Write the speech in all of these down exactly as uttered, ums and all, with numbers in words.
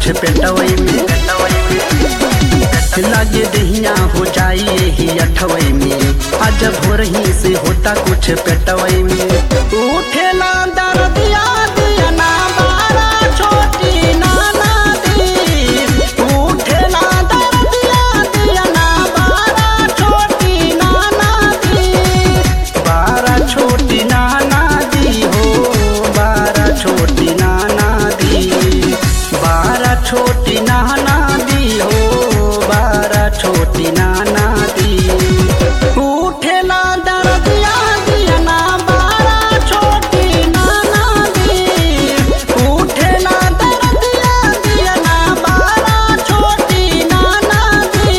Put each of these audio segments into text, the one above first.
कुछ पेटवई में लागे दहिया हो जाइए ही अठवई में आज भोर ही से होता कुछ पेटवई में उठेला दर्दिया दिया ना बारा छोटी नाना दी उठेला दर्दिया दिया ना बारा छोटी नाना दी बारा छोटी नाना दी हो बारा छोटी नाना दी बारा छोटी नाना दी हो बारा छोटी नाना दी उठेला दर्दिया दिया ना बारा छोटी नाना दी उठेला दर्दिया दिया ना बारा छोटी नाना दी।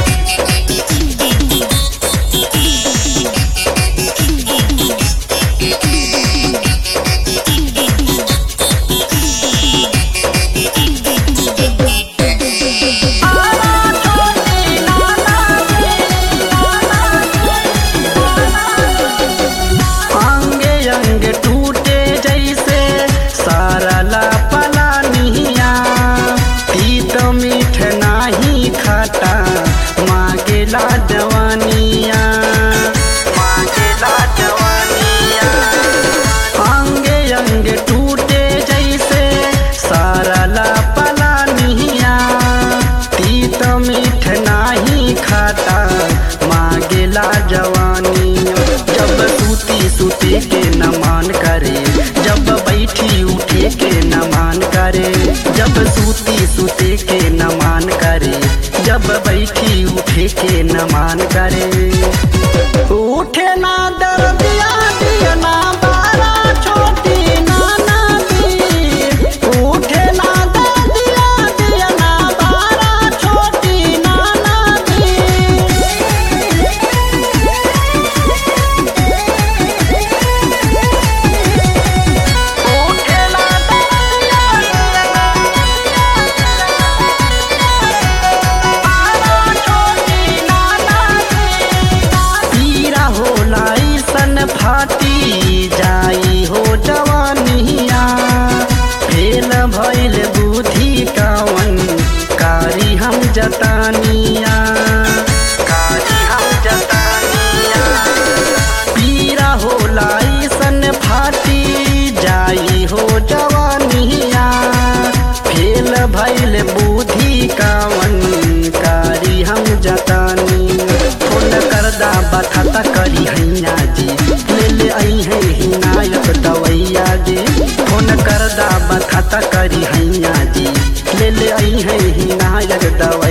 मांगेला जवानिया मांगेला जवानिया अंगे अंगे टूटे जैसे सारा ला पलानिया तीत मीठ नाही खाता मांगेला जवानिया जब सूती सूते के न मान करे जब बैठी उठे के न मान करे जब सूती सूते के न मान करे जब बैठी उठे के न मान करे उठे ना दर्दिया दिया ना बारा छोटी नाना दी उठे ना दर्दिया दिया ना बारा छोटी नाना दी। फाटी जाई हो जवानिया फेल भइल बुद्धि कावन कारी हम जतानिया कारी हम जतानिया पीरा हो लाइसन फाटी जाई हो जवानिया फेल भइल बुद्धि कावन कारी हम जतानिया फोन करदा बथता करी हैया जी ले ले आई है ही नायक दवैया जी फोन करदा बथता करी हैया जी ले ले आई है ही नायक दवैया।